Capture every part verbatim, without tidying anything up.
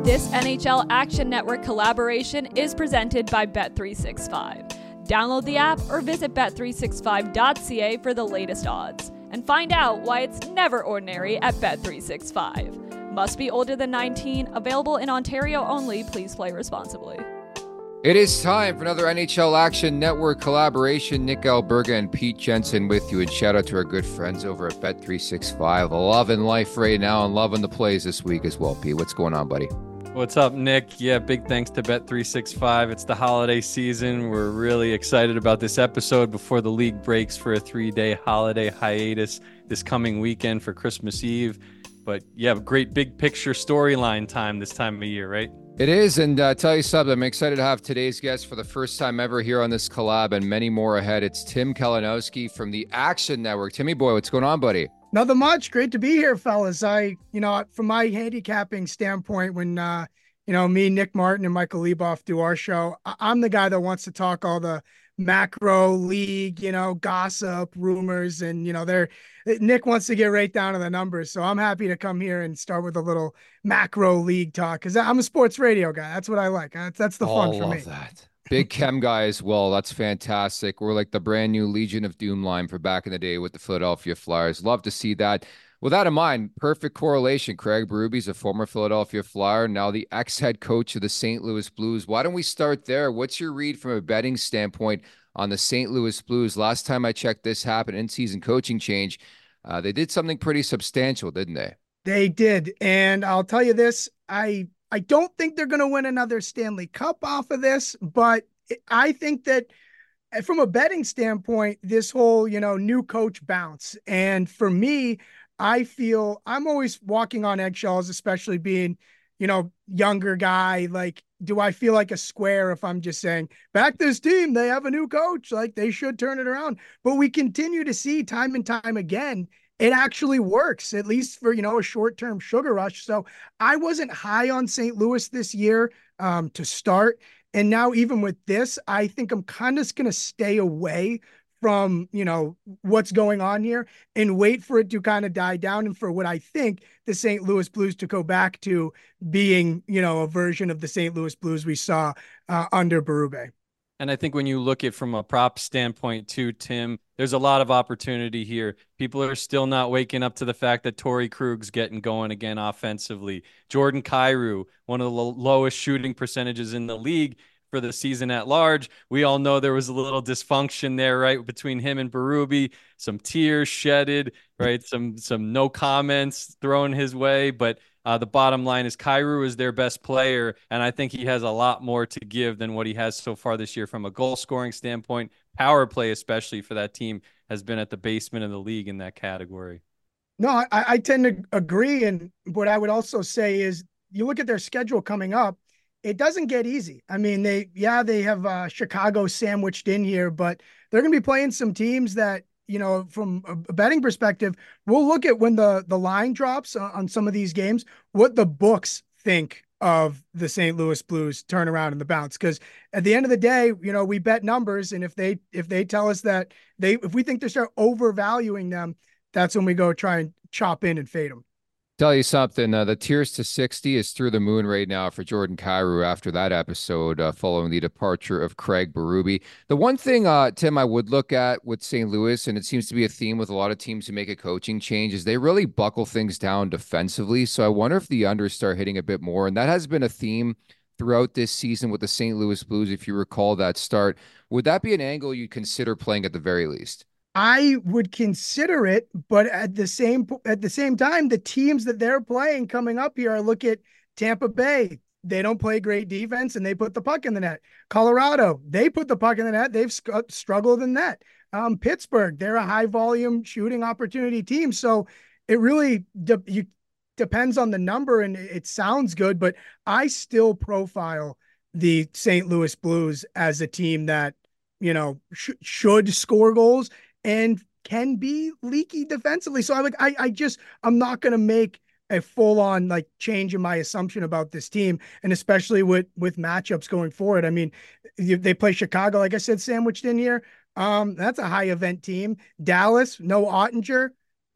This N H L Action Network collaboration is presented by Bet three sixty-five. Download the app or visit bet three sixty-five dot c a for the latest odds. And find out why it's never ordinary at Bet three sixty-five. Must be older than nineteen. Available in Ontario only. Please play responsibly. It is time for another N H L Action Network collaboration. Nick Alberga and Pete Jensen with you. And shout out to our good friends over at Bet three sixty-five. Loving life right now and loving the plays this week as well, Pete. What's going on, buddy? What's up, Nick? Yeah, big thanks to Bet three sixty-five. It's the holiday season. We're really excited about this episode before the league breaks for a three-day holiday hiatus this coming weekend for Christmas Eve. But yeah, great big picture storyline time this time of year, right? It is, and uh, tell you something, I'm excited to have today's guest for the first time ever here on this collab and many more ahead. It's Tim Kalinowski from the Action Network. Timmy boy, what's going on, buddy? Nothing much. Great to be here, fellas. I, you know, from my handicapping standpoint, when, uh, you know, me, Nick Martin, and Michael Leboff do our show, I- I'm the guy that wants to talk all the macro league, you know, gossip, rumors, and, you know, they're, Nick wants to get right down to the numbers. So I'm happy to come here and start with a little macro league talk because I'm a sports radio guy. That's what I like. That's, that's the fun oh, for me. Love that. Big Chem guy as well. That's fantastic. We're like the brand new Legion of Doom line for back in the day with the Philadelphia Flyers. Love to see that. With that in mind, perfect correlation. Craig Berube's a former Philadelphia Flyer, now the ex-head coach of the Saint Louis Blues. Why don't we start there? What's your read from a betting standpoint on the Saint Louis Blues? Last time I checked, this happened in-season coaching change. Uh, they did something pretty substantial, didn't they? They did. And I'll tell you this, I I don't think they're going to win another Stanley Cup off of this, but I think that from a betting standpoint, this whole, you know, new coach bounce. And for me, I feel I'm always walking on eggshells, especially being, you know, younger guy. Like, do I feel like a square if I'm just saying, back this team, they have a new coach, like they should turn it around. But we continue to see time and time again, it actually works, at least for, you know, a short-term sugar rush. So I wasn't high on Saint Louis this year um, to start. And now even with this, I think I'm kind of going to stay away from, you know, what's going on here and wait for it to kind of die down. And for what I think the Saint Louis Blues to go back to being, you know, a version of the Saint Louis Blues we saw uh, under Berube. And I think when you look at from a prop standpoint too, Tim, there's a lot of opportunity here. People are still not waking up to the fact that Torrey Krug's getting going again offensively. Jordan Kyrou, one of the lo- lowest shooting percentages in the league for the season at large. We all know there was a little dysfunction there, right, between him and Berube, some tears shedded, right, some some no comments thrown his way, but Uh, the bottom line is Kyrou is their best player, and I think he has a lot more to give than what he has so far this year from a goal-scoring standpoint. Power play, especially for that team, has been at the basement of the league in that category. No, I, I tend to agree, and what I would also say is you look at their schedule coming up, it doesn't get easy. I mean, they yeah, they have uh, Chicago sandwiched in here, but they're going to be playing some teams that, you know, from a betting perspective, we'll look at when the, the line drops on some of these games, what the books think of the Saint Louis Blues turnaround and the bounce. Because at the end of the day, you know, we bet numbers. And if they, if they tell us that they, if we think they start overvaluing them, that's when we go try and chop in and fade them. Tell you something, uh, the tiers to sixty is through the moon right now for Jordan Kyrou after that episode uh, following the departure of Craig Berube. The one thing, uh, Tim, I would look at with Saint Louis, and it seems to be a theme with a lot of teams who make a coaching change, is they really buckle things down defensively. So I wonder if the unders start hitting a bit more, and that has been a theme throughout this season with the Saint Louis Blues, if you recall that start. Would that be an angle you'd consider playing at the very least? I would consider it, but at the same at the same time, the teams that they're playing coming up here, I look at Tampa Bay. They don't play great defense, and they put the puck in the net. Colorado, they put the puck in the net. They've sc- struggled in that. Um, Pittsburgh, they're a high-volume shooting opportunity team. So it really de- you, depends on the number, and it sounds good, but I still profile the Saint Louis Blues as a team that, you know, sh- should score goals and can be leaky defensively. So I like, I, I just, I'm not going to make a full on like change in my assumption about this team. And especially with, with matchups going forward. I mean, you, they play Chicago, like I said, sandwiched in here. Um, that's a high event team. Dallas, no Ottinger.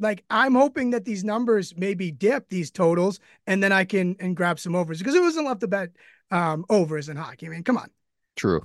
like I'm hoping that these numbers maybe dip these totals, and then I can and grab some overs because it wasn't left to bet um, overs in hockey. I mean, come on. True.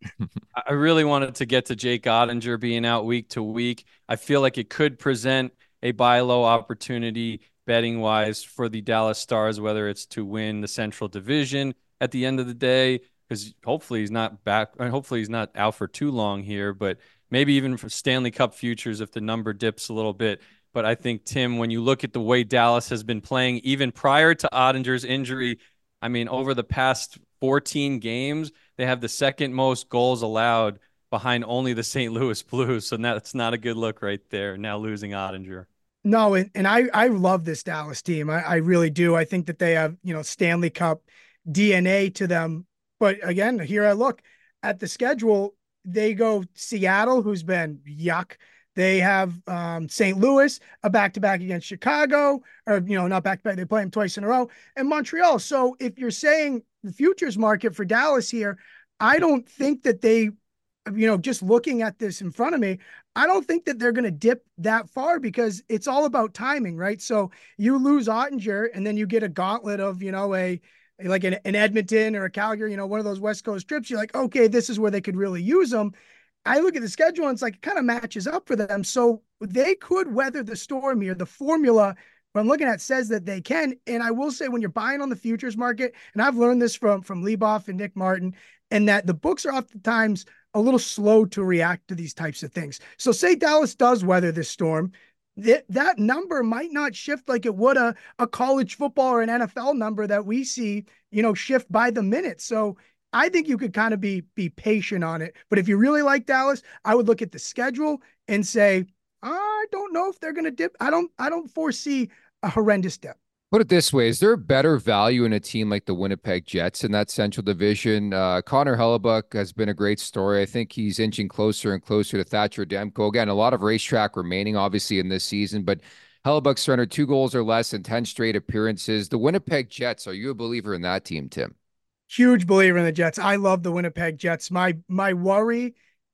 I really wanted to get to Jake Ottinger being out week to week. I feel like it could present a buy low opportunity betting wise for the Dallas Stars, whether it's to win the Central Division at the end of the day, because hopefully he's not back. Hopefully he's not out for too long here, but maybe even for Stanley Cup futures if the number dips a little bit. But I think, Tim, when you look at the way Dallas has been playing, even prior to Ottinger's injury, I mean, over the past fourteen games, they have the second most goals allowed behind only the Saint Louis Blues. So that's not a good look right there, now losing Ottinger. No, and, and I, I love this Dallas team. I, I really do. I think that they have, you know, Stanley Cup D N A to them. But again, here I look at the schedule. They go Seattle, who's been yuck. They have um, Saint Louis, a back-to-back against Chicago, or, you know, not back-to-back. They play them twice in a row, and Montreal. So if you're saying the futures market for Dallas here, I don't think that they, you know, just looking at this in front of me, I don't think that they're going to dip that far because it's all about timing, right? So you lose Ottinger and then you get a gauntlet of, you know, a, like an, an Edmonton or a Calgary, you know, one of those West Coast trips. You're like, okay, this is where they could really use them. I look at the schedule and it's like, it kind of matches up for them. So they could weather the storm here. The formula what I'm looking at says that they can. And I will say when you're buying on the futures market, and I've learned this from, from Leboff and Nick Martin, and that the books are oftentimes a little slow to react to these types of things. So say Dallas does weather this storm, that, that number might not shift like it would a, a college football or an N F L number that we see, you know, shift by the minute. So I think you could kind of be, be patient on it. But if you really like Dallas, I would look at the schedule and say, I don't know if they're going to dip. I don't, I don't foresee a horrendous dip. Put it this way, is there better value in a team like the Winnipeg Jets in that Central Division? Uh, Connor Hellebuyck has been a great story. I think he's inching closer and closer to Thatcher Demko. Again, a lot of racetrack remaining, obviously, in this season, but Hellebuyck's surrendered two goals or less in ten straight appearances. The Winnipeg Jets, are you a believer in that team, Tim? Huge believer in the Jets. I love the Winnipeg Jets. My my worry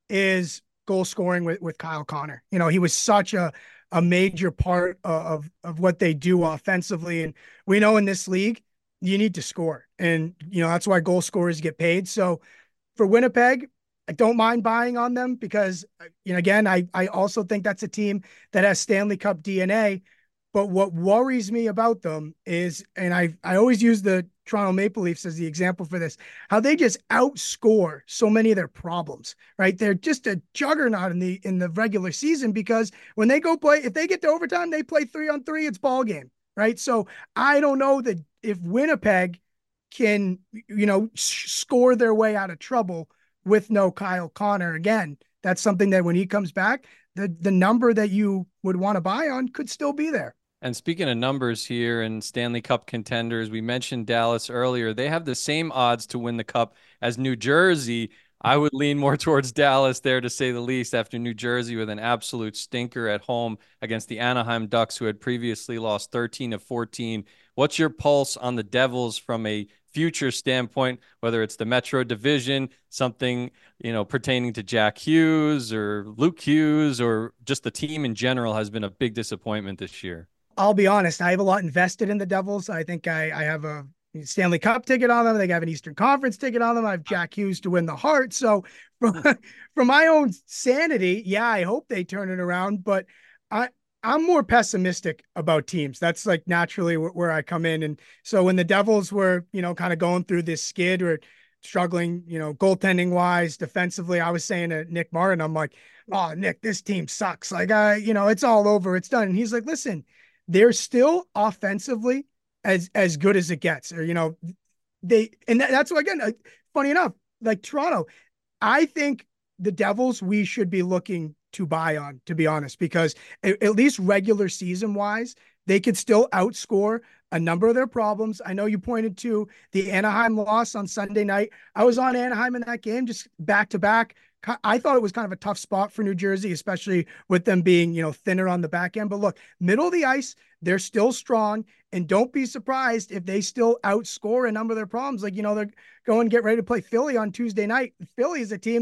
is goal scoring with, with Kyle Connor. You know, he was such a a major part of, of what they do offensively. And we know in this league, you need to score. And, you know, that's why goal scorers get paid. So for Winnipeg, I don't mind buying on them because, you know, again, I, I also think that's a team that has Stanley Cup D N A. But what worries me about them is, and I, I always use the Toronto Maple Leafs as the example for this, how they just outscore so many of their problems, right? They're just a juggernaut in the, in the regular season because when they go play, if they get to overtime, they play three on three, it's ball game, right? So I don't know that if Winnipeg can, you know, score their way out of trouble with no Kyle Connor. Again, that's something that when he comes back, the, the number that you would want to buy on could still be there. And speaking of numbers here and Stanley Cup contenders, we mentioned Dallas earlier. They have the same odds to win the Cup as New Jersey. I would lean more towards Dallas there, to say the least, after New Jersey with an absolute stinker at home against the Anaheim Ducks, who had previously lost thirteen of fourteen. What's your pulse on the Devils from a future standpoint, whether it's the Metro Division, something, you know, pertaining to Jack Hughes or Luke Hughes, or just the team in general has been a big disappointment this year? I'll be honest, I have a lot invested in the Devils. I think I, I have a Stanley Cup ticket on them. I think I have an Eastern Conference ticket on them. I have Jack Hughes to win the Hart. So from, from my own sanity, yeah, I hope they turn it around, but I, I'm more pessimistic about teams. That's like naturally where, where I come in. And so when the Devils were, you know, kind of going through this skid or struggling, you know, goaltending wise, defensively, I was saying to Nick Martin, I'm like, oh, Nick, this team sucks. Like, I, you know, it's all over. It's done. And he's like, listen, they're still offensively as, as good as it gets, or, you know, they, and that, that's what, again, uh, funny enough, like Toronto, I think the Devils, we should be looking to buy on, to be honest, because at, at least regular season wise, they could still outscore a number of their problems. I know you pointed to the Anaheim loss on Sunday night. I was on Anaheim in that game, just back to back. I thought it was kind of a tough spot for New Jersey, especially with them being, you know, thinner on the back end. But look, middle of the ice, they're still strong. And don't be surprised if they still outscore a number of their problems. Like, you know, they're going to get ready to play Philly on Tuesday night. Philly is a team that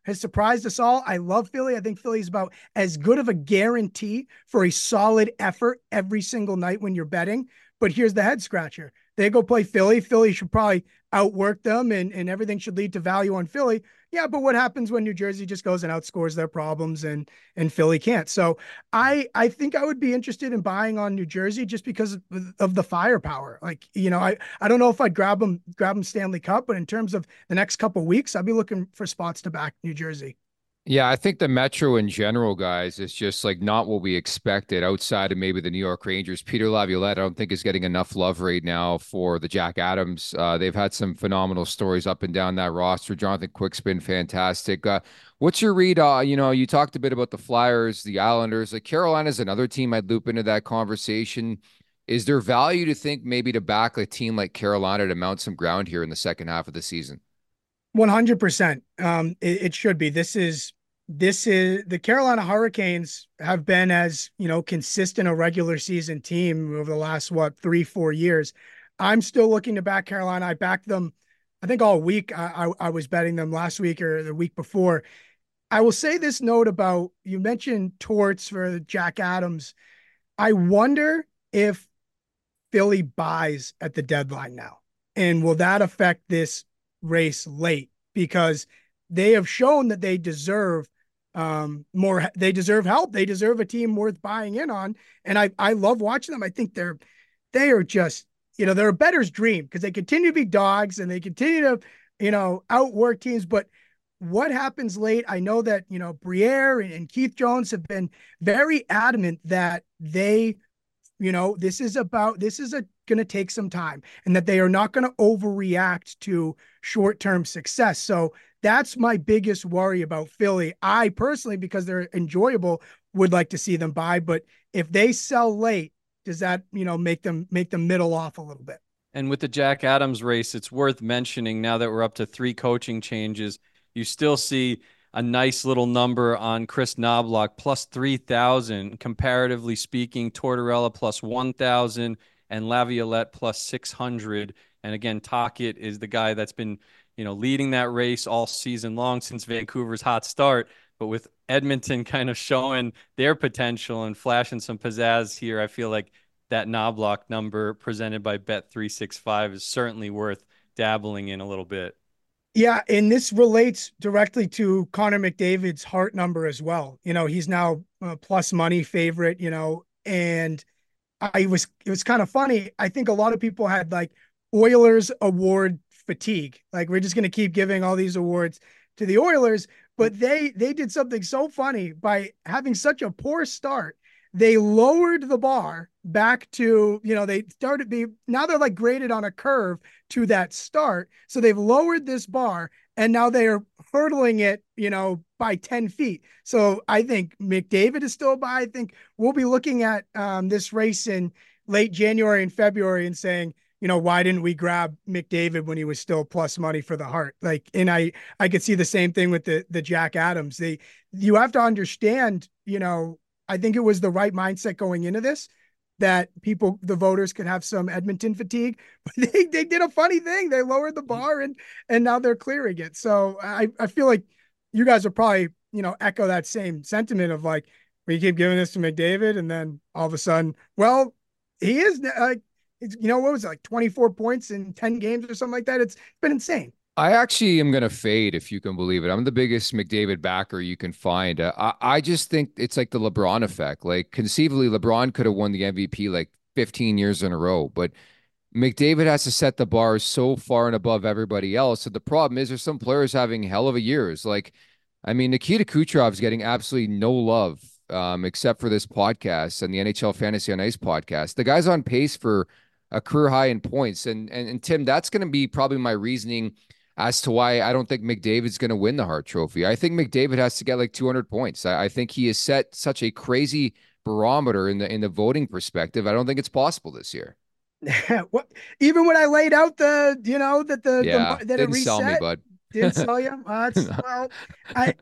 has surprised us all. I love Philly. I think Philly's about as good of a guarantee for a solid effort every single night when you're betting. But here's the head scratcher. They go play Philly. Philly should probably outwork them, and, and everything should lead to value on Philly. Yeah, but what happens when New Jersey just goes and outscores their problems and and Philly can't? So I I think I would be interested in buying on New Jersey just because of, of the firepower. Like, you know, I, I don't know if I'd grab them grab them Stanley Cup, but in terms of the next couple of weeks, I'd be looking for spots to back New Jersey. Yeah, I think the Metro in general, guys, is just like not what we expected outside of maybe the New York Rangers. Peter Laviolette, I don't think is getting enough love right now for the Jack Adams. Uh, they've had some phenomenal stories up and down that roster. Jonathan Quick's been fantastic. Uh, what's your read? Uh, you know, you talked a bit about the Flyers, the Islanders. Like Carolina's another team I'd loop into that conversation. Is there value to think maybe to back a team like Carolina to mount some ground here in the second half of the season? one hundred percent. Um, it, it should be. This is this is the Carolina Hurricanes have been as, you know, consistent a regular season team over the last, what, three, four years. I'm still looking to back Carolina. I backed them, I think all week. I, I, I was betting them last week or the week before. I will say this note about, you mentioned Torts for Jack Adams. I wonder if Philly buys at the deadline now, and will that affect this race late, because they have shown that they deserve um, more. They deserve help. They deserve a team worth buying in on. And I, I love watching them. I think they're, they are just, you know, they're a bettor's dream because they continue to be dogs and they continue to, you know, outwork teams. But what happens late? I know that, you know, Briere and, and Keith Jones have been very adamant that they, you know, this is about, this is a going to take some time, and that they are not going to overreact to short-term success. So that's my biggest worry about Philly. I personally, because they're enjoyable, would like to see them buy, but if they sell late, does that, you know, make them, make them middle off a little bit? And with the Jack Adams race, it's worth mentioning now that we're up to three coaching changes, you still see a nice little number on Chris Knobloch, plus three thousand. Comparatively speaking, Tortorella plus one thousand and Laviolette plus six hundred. And again, Tocchet is the guy that's been, you know, leading that race all season long since Vancouver's hot start. But with Edmonton kind of showing their potential and flashing some pizzazz here, I feel like that Knobloch number presented by Bet three sixty-five is certainly worth dabbling in a little bit. Yeah, and this relates directly to Connor McDavid's heart number as well. You know, he's now a plus money favorite, you know, and I was, it was kind of funny. I think a lot of people had like Oilers award fatigue. Like, we're just going to keep giving all these awards to the Oilers, but they, they did something so funny by having such a poor start. They lowered the bar back to, you know, they started be now they're like graded on a curve to that start. So they've lowered this bar and now they are hurdling it, you know, by ten feet. So I think McDavid is still by. I think we'll be looking at um, this race in late January and February and saying, you know, why didn't we grab McDavid when he was still plus money for the Hart? Like, and I, I could see the same thing with the, the Jack Adams. They, you have to understand, you know, I think it was the right mindset going into this, that people, the voters, could have some Edmonton fatigue, but they, they did a funny thing. They lowered the bar and, and now they're clearing it. So I, I feel like you guys will probably, you know, echo that same sentiment of like, we keep giving this to McDavid and then all of a sudden, well, he is like, it's, you know, what was it, like twenty-four points in ten games or something like that? It's been insane. I actually am going to fade, if you can believe it. I'm the biggest McDavid backer you can find. Uh, I, I just think it's like the LeBron effect. Like, conceivably, LeBron could have won the M V P like fifteen years in a row, but McDavid has to set the bar so far and above everybody else. So the problem is there's some players having hell of a years. Like, I mean, Nikita Kucherov is getting absolutely no love um, except for this podcast and the N H L Fantasy on Ice podcast. The guy's on pace for a career high in points. And, and, and Tim, that's going to be probably my reasoning as to why I don't think McDavid's going to win the Hart Trophy. I think McDavid has to get like two hundred points. I, I think he has set such a crazy barometer in the in the voting perspective. I don't think it's possible this year. What, even when I laid out the, you know, that the, yeah, the that didn't it reset, sell me, bud. Didn't sell you. Uh, well, I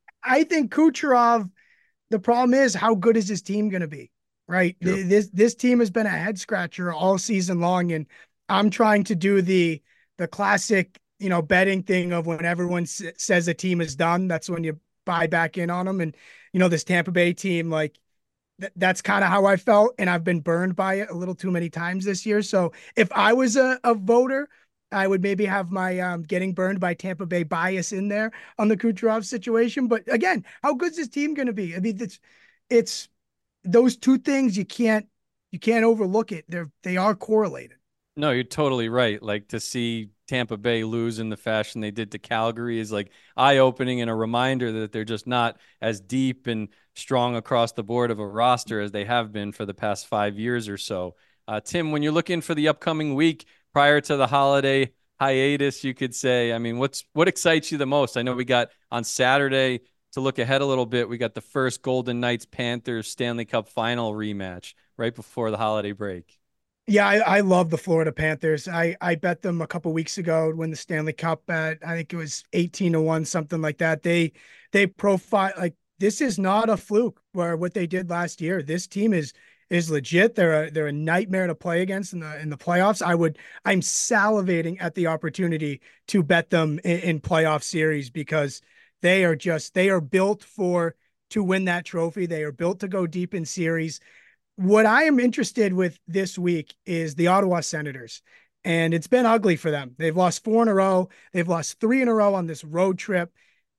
I think Kucherov. The problem is, how good is his team going to be? Right. Sure. This this team has been a head scratcher all season long, and I'm trying to do the the classic, you know, betting thing of when everyone s- says a team is done, that's when you buy back in on them. And, you know, this Tampa Bay team, like th- that's kind of how I felt. And I've been burned by it a little too many times this year. So if I was a, a voter, I would maybe have my um, getting burned by Tampa Bay bias in there on the Kucherov situation. But again, how good's this team going to be? I mean, it's, it's those two things you can't, you can't overlook it. They're, they are correlated. No, you're totally right. Like to see Tampa Bay lose in the fashion they did to Calgary is like eye-opening and a reminder that they're just not as deep and strong across the board of a roster as they have been for the past five years or so. Uh, Tim, when you're looking for the upcoming week prior to the holiday hiatus, you could say, I mean, what's what excites you the most? I know we got on Saturday to look ahead a little bit. We got the first Golden Knights Panthers Stanley Cup final rematch right before the holiday break. Yeah, I, I love the Florida Panthers. I, I bet them a couple weeks ago to win the Stanley Cup at I think it was eighteen to one, something like that. They they profile like this is not a fluke where what they did last year. This team is is legit. They're a they're a nightmare to play against in the in the playoffs. I would I'm salivating at the opportunity to bet them in, in playoff series because they are just they are built for to win that trophy. They are built to go deep in series. What I am interested with this week is the Ottawa Senators, and it's been ugly for them. They've lost four in a row. They've lost three in a row on this road trip.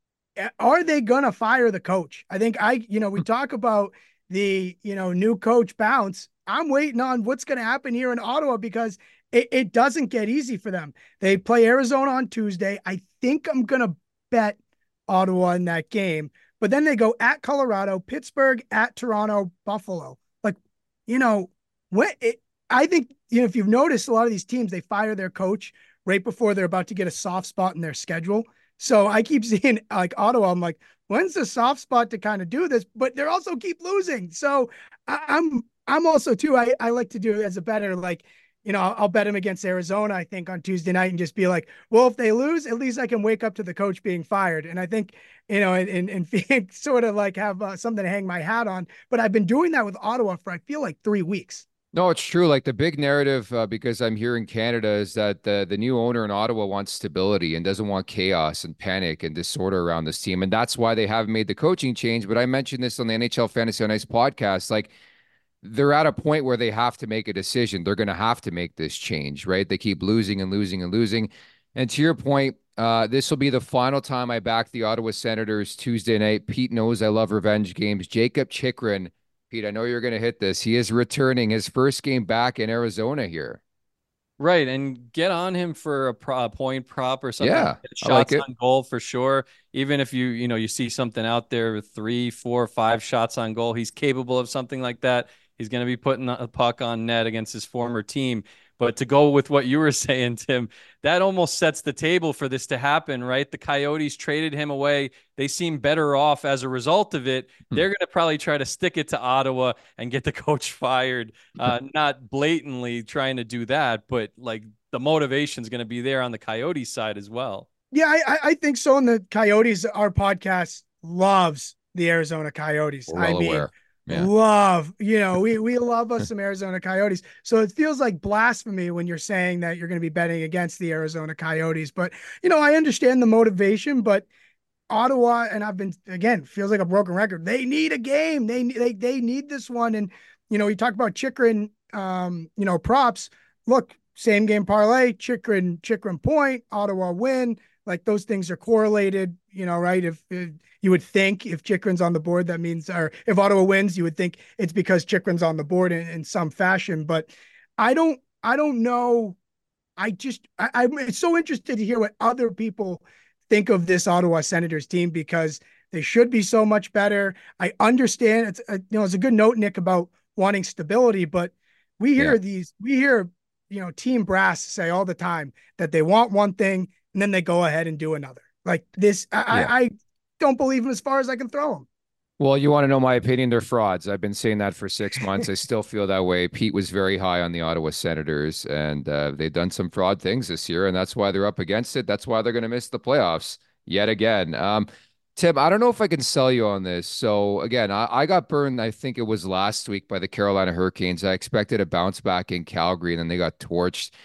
Are they going to fire the coach? I think I, you know, we talk about the, you know, new coach bounce. I'm waiting on what's going to happen here in Ottawa because it, it doesn't get easy for them. They play Arizona on Tuesday. I think I'm going to bet Ottawa in that game, but then they go at Colorado, Pittsburgh, at Toronto, Buffalo. Like, you know, what it, I think, you know, if you've noticed a lot of these teams, they fire their coach right before they're about to get a soft spot in their schedule. So I keep seeing like Ottawa. I'm like, when's the soft spot to kind of do this? But they're also keep losing. So I, I'm, I'm also too, I, I like to do as a better, like, you know, I'll, I'll bet him against Arizona, I think on Tuesday night and just be like, well, if they lose, at least I can wake up to the coach being fired. And I think, you know, and, and, and sort of like have uh, something to hang my hat on. But I've been doing that with Ottawa for, I feel like three weeks. No, it's true. Like the big narrative, uh, because I'm here in Canada, is that the the new owner in Ottawa wants stability and doesn't want chaos and panic and disorder around this team, and that's why they haven't made the coaching change. But I mentioned this on the N H L Fantasy on Ice podcast. Like they're at a point where they have to make a decision. They're going to have to make this change, right? They keep losing and losing and losing. And to your point, uh, this will be the final time I back the Ottawa Senators Tuesday night. Pete knows I love revenge games. Jakob Chychrun. Pete, I know you're going to hit this. He is returning his first game back in Arizona here. Right, and get on him for a, pro, a point prop or something. Yeah, I like Shots it. on goal for sure. Even if you you know you see something out there with three, four, five shots on goal, he's capable of something like that. He's going to be putting a puck on net against his former team. But to go with what you were saying, Tim, that almost sets the table for this to happen, right? The Coyotes traded him away. They seem better off as a result of it. Hmm. They're going to probably try to stick it to Ottawa and get the coach fired. Uh, not blatantly trying to do that, but like the motivation is going to be there on the Coyotes side as well. Yeah, I, I think so. And the Coyotes, our podcast loves the Arizona Coyotes. We're well I mean, aware. Yeah. love, you know, we, we love us some Arizona Coyotes. So it feels like blasphemy when you're saying that you're going to be betting against the Arizona Coyotes. But, you know, I understand the motivation, but Ottawa, and I've been, again, feels like a broken record. They need a game. They, they, they need this one. And, you know, you talk about Chychrun, um, you know, props. Look, same game parlay, Chychrun, Chychrun point, Ottawa win. Like those things are correlated, you know, right? If, if you would think if Chychrun's on the board, that means, or if Ottawa wins, you would think it's because Chychrun's on the board in, in some fashion. But I don't, I don't know. I just, I, I'm so interested to hear what other people think of this Ottawa Senators team because they should be so much better. I understand it's, a, you know, it's a good note, Nick, about wanting stability, but we hear Yeah. these, we hear, you know, team brass say all the time that they want one thing and then they go ahead and do another. Like this, I, Yeah. I, I don't believe them as far as I can throw them. Well, you want to know my opinion? They're frauds. I've been saying that for six months. I still feel that way. Pete was very high on the Ottawa Senators, and uh, they've done some fraud things this year, and that's why they're up against it. That's why they're going to miss the playoffs yet again. Um, Tim, I don't know if I can sell you on this. So again, I, I got burned, I think it was last week by the Carolina Hurricanes. I expected a bounce back in Calgary, and then they got torched.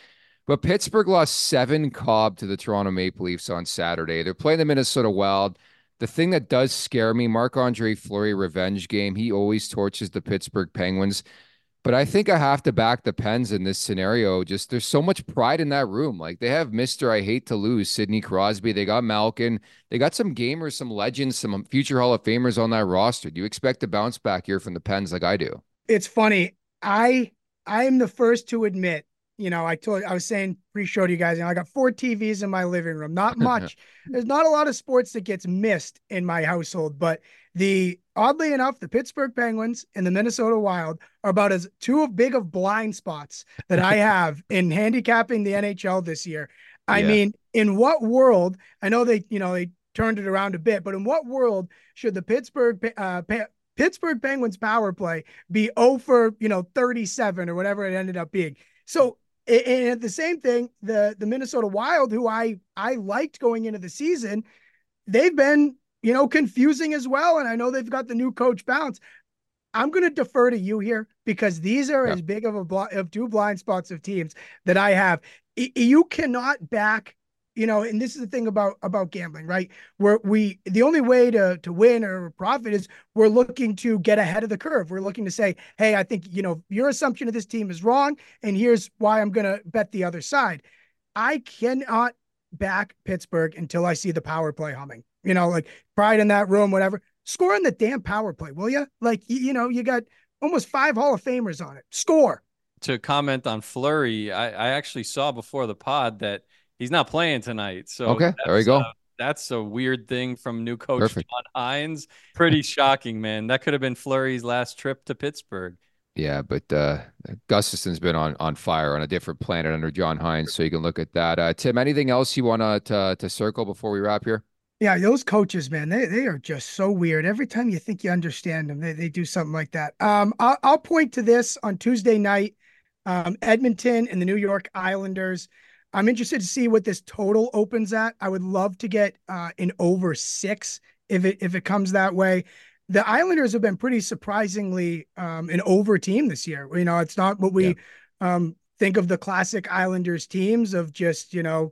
But Pittsburgh lost seven Cobb to the Toronto Maple Leafs on Saturday. They're playing the Minnesota Wild. The thing that does scare me, Marc-Andre Fleury revenge game. He always torches the Pittsburgh Penguins. But I think I have to back the Pens in this scenario. Just there's so much pride in that room. Like they have Mister I hate to lose, Sidney Crosby. They got Malkin. They got some gamers, some legends, some future Hall of Famers on that roster. Do you expect to bounce back here from the Pens like I do? It's funny. I I am the first to admit, you know, I told I was saying pre-show to you guys, you know, I got four T Vs in my living room. Not much. There's not a lot of sports that gets missed in my household, but the oddly enough, the Pittsburgh Penguins and the Minnesota Wild are about as two of big of blind spots that I have in handicapping the N H L this year. I Yeah. mean, in what world, I know they, you know, they turned it around a bit, but in what world should the Pittsburgh uh, Pittsburgh Penguins power play be oh for, you know, thirty-seven or whatever it ended up being? So, and at the same thing, the, the Minnesota Wild, who I, I liked going into the season, they've been, you know, confusing as well. And I know they've got the new coach Bounce. I'm going to defer to you here because these are Yeah. as big of a bl- of two blind spots of teams that I have. I, you cannot back, you know, and this is the thing about, about gambling, right? Where we, the only way to, to win or profit is we're looking to get ahead of the curve. We're looking to say, hey, I think, you know, your assumption of this team is wrong. And here's why I'm going to bet the other side. I cannot back Pittsburgh until I see the power play humming, you know, like pride in that room, whatever. Score in the damn power play, will you? Like, you, you know, you got almost five Hall of Famers on it. Score. To comment on Fleury, I, I actually saw before the pod that he's not playing tonight. So Okay, there you go. Uh, that's a weird thing from new coach Perfect. John Hines. Pretty shocking, man. That could have been Fleury's last trip to Pittsburgh. Yeah, but uh, Gustafson's been on on fire on a different planet under John Hines, so you can look at that. Uh, Tim, anything else you want to to circle before we wrap here? Yeah, those coaches, man, they they are just so weird. Every time you think you understand them, they, they do something like that. Um, I'll, I'll point to this on Tuesday night, um, Edmonton and the New York Islanders. I'm interested to see what this total opens at. I would love to get uh, an over six if it if it comes that way. The Islanders have been pretty surprisingly um, an over team this year. You know, it's not what we Yeah. um, think of the classic Islanders teams of just, you know,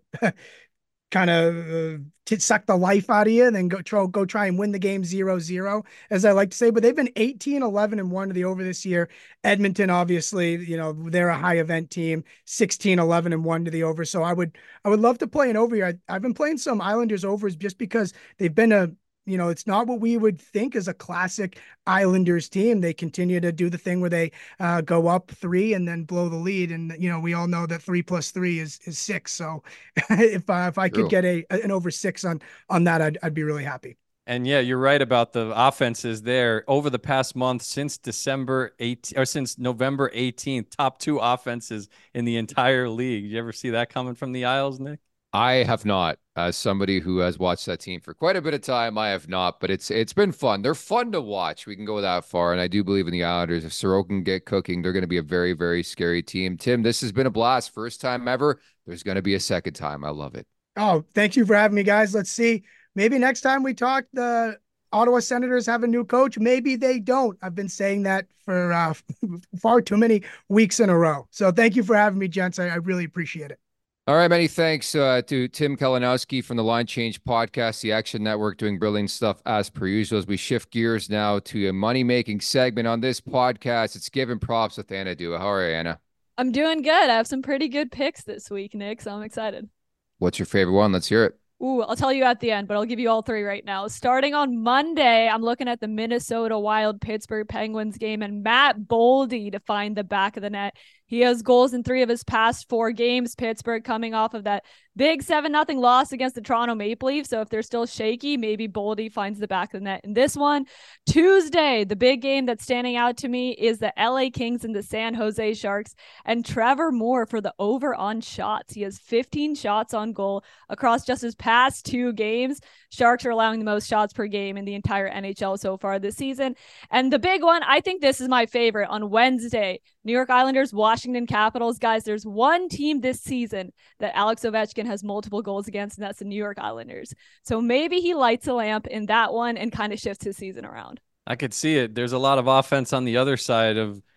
kind of uh, to suck the life out of you and then go try, go try and win the game zero zero, as I like to say. But they've been eighteen, eleven, and one to the over this year. Edmonton, obviously, you know, they're a high event team, sixteen, eleven, and one to the over. So I would, I would love to play an over here. I, I've been playing some Islanders overs just because they've been a, you know, it's not what we would think is a classic Islanders team. They continue to do the thing where they uh, go up three and then blow the lead. And, you know, we all know that three plus three is is six. So if uh, if I True. could get a an over six on on that, I'd, I'd be really happy. And yeah, you're right about the offenses there. Over the past month, since December eighteenth or since November eighteenth, top two offenses in the entire league. Did you ever see that coming from the Isles, Nick? I have not. As somebody who has watched that team for quite a bit of time, I have not. But it's it's been fun. They're fun to watch. We can go that far, and I do believe in the Islanders. If Sorokin can get cooking, they're going to be a very very scary team. Tim, this has been a blast. First time ever. There's going to be a second time. I love it. Oh, thank you for having me, guys. Let's see. Maybe next time we talk, the Ottawa Senators have a new coach. Maybe they don't. I've been saying that for uh, far too many weeks in a row. So thank you for having me, gents. I, I really appreciate it. All right, many thanks uh, to Tim Kalinowski from the Line Change Podcast, the Action Network, doing brilliant stuff as per usual. As we shift gears now to a money-making segment on this podcast, it's giving props with Anna Dua. How are you, Anna? I'm doing good. I have some pretty good picks this week, Nick, so I'm excited. What's your favorite one? Let's hear it. Ooh, I'll tell you at the end, but I'll give you all three right now. Starting on Monday, I'm looking at the Minnesota Wild Pittsburgh Penguins game and Matt Boldy to find the back of the net. He has goals in three of his past four games. Pittsburgh coming off of that big seven nothing loss against the Toronto Maple Leafs. So if they're still shaky, maybe Boldy finds the back of the net in this one. Tuesday, the big game that's standing out to me is the L A Kings and the San Jose Sharks. And Trevor Moore for the over on shots. He has fifteen shots on goal across just his past two games. Sharks are allowing the most shots per game in the entire N H L so far this season. And the big one, I think this is my favorite, on Wednesday, New York Islanders, Washington Capitals. Guys, there's one team this season that Alex Ovechkin has multiple goals against, and that's the New York Islanders. So maybe he lights a lamp in that one and kind of shifts his season around. I could see it. There's a lot of offense on the other side of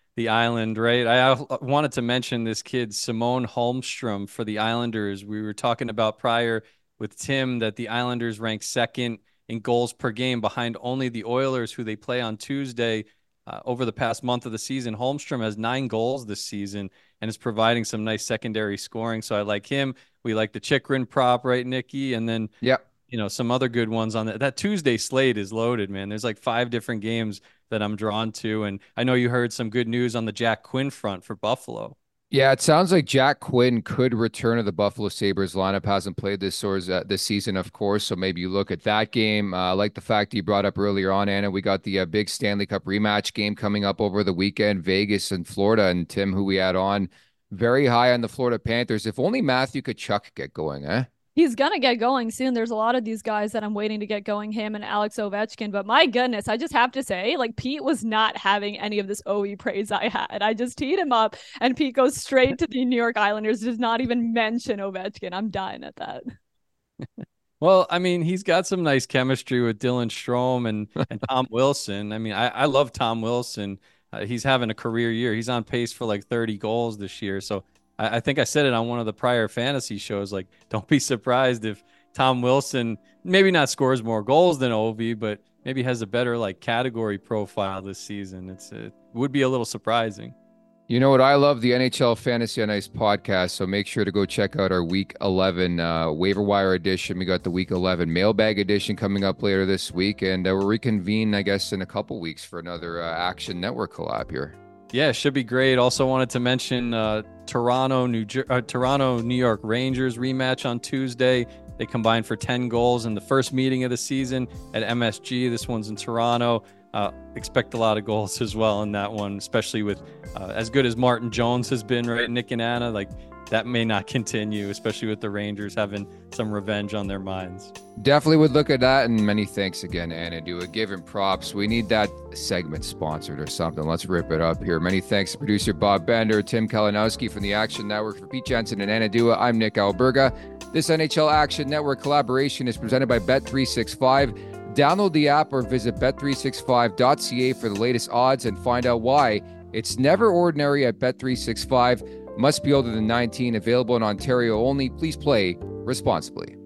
the island, right? I wanted to mention this kid, Simone Holmstrom for the Islanders. We were talking about prior with Tim that the Islanders rank second in goals per game behind only the Oilers, who they play on Tuesday. Uh, over the past month of the season, Holmstrom has nine goals this season and is providing some nice secondary scoring. So I like him. We like the Chychrun prop, right, Nikki? And then, yeah, you know, some other good ones on that. That Tuesday slate is loaded, man. There's like five different games that I'm drawn to. And I know you heard some good news on the Jack Quinn front for Buffalo. Yeah, it sounds like Jack Quinn could return to the Buffalo Sabres lineup. Hasn't played this source uh, this season, of course. So maybe you look at that game. Uh, I like the fact you brought up earlier on, Anna. We got the uh, big Stanley Cup rematch game coming up over the weekend, Vegas and Florida. And Tim, who we had on, very high on the Florida Panthers. If only Matthew Tkachuk get going, eh? He's going to get going soon. There's a lot of these guys that I'm waiting to get going, him and Alex Ovechkin. But my goodness, I just have to say, like, Pete was not having any of this O E praise I had. I just teed him up, and Pete goes straight to the New York Islanders, does not even mention Ovechkin. I'm dying at that. Well, I mean, he's got some nice chemistry with Dylan Strome and, and Tom Wilson. I mean, I, I love Tom Wilson. Uh, he's having a career year. He's on pace for like thirty goals this year. So I, I think I said it on one of the prior fantasy shows. Like, don't be surprised if Tom Wilson maybe not scores more goals than Ovi, but maybe has a better like category profile this season. It's It would be a little surprising. You know what? I love the N H L Fantasy on Ice podcast, so make sure to go check out our Week eleven uh, waiver wire edition. We got the Week eleven mailbag edition coming up later this week, and uh, we'll reconvene, I guess, in a couple weeks for another uh, Action Network collab here. Yeah, should be great. Also wanted to mention uh, Toronto, New Jer- uh, Toronto, New York Rangers rematch on Tuesday. They combined for ten goals in the first meeting of the season at M S G. This one's in Toronto. Uh, expect a lot of goals as well in that one, especially with uh, as good as Martin Jones has been, right, Nick and Anna? Like, that may not continue, especially with the Rangers having some revenge on their minds. Definitely would look at that, and many thanks again, Anna. Do a given props. We need that segment sponsored or something. Let's rip it up here. Many thanks to producer Bob Bender, Tim Kalinowski from the Action Network. For Pete Jensen and Anna Dua, I'm Nick Alberga. This N H L Action Network collaboration is presented by Bet three sixty-five. Download the app or visit bet three sixty-five dot c a for the latest odds and find out why. It's never ordinary at Bet three sixty-five. Must be older than nineteen. Available in Ontario only. Please play responsibly.